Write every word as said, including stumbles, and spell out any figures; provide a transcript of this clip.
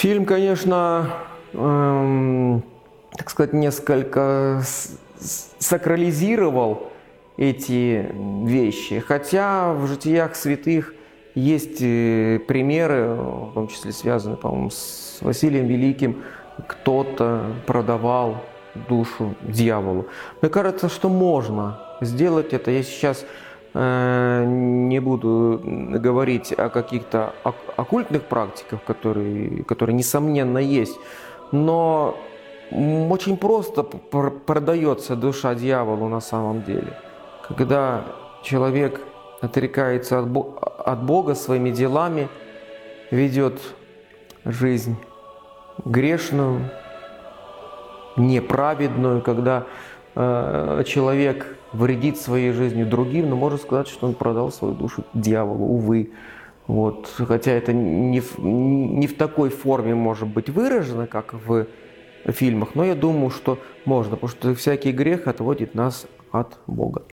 Фильм, конечно, эм, так сказать, несколько сакрализировал эти вещи, хотя в житиях святых есть примеры, в том числе связанные, по-моему, с Василием Великим, кто-то продавал душу дьяволу. Мне кажется, что можно сделать это. Я сейчас э, не буду говорить о каких-то оккультных практиках, которые, которые несомненно есть, но очень просто продается душа дьяволу на самом деле. Когда человек отрекается от Бога своими делами, ведет жизнь грешную, неправедную, когда э, человек вредит своей жизнью другим, но можно сказать, что он продал свою душу дьяволу, увы. Вот. Хотя это не в, не в такой форме может быть выражено, как в фильмах, но я думаю, что можно, потому что всякий грех отводит нас от Бога.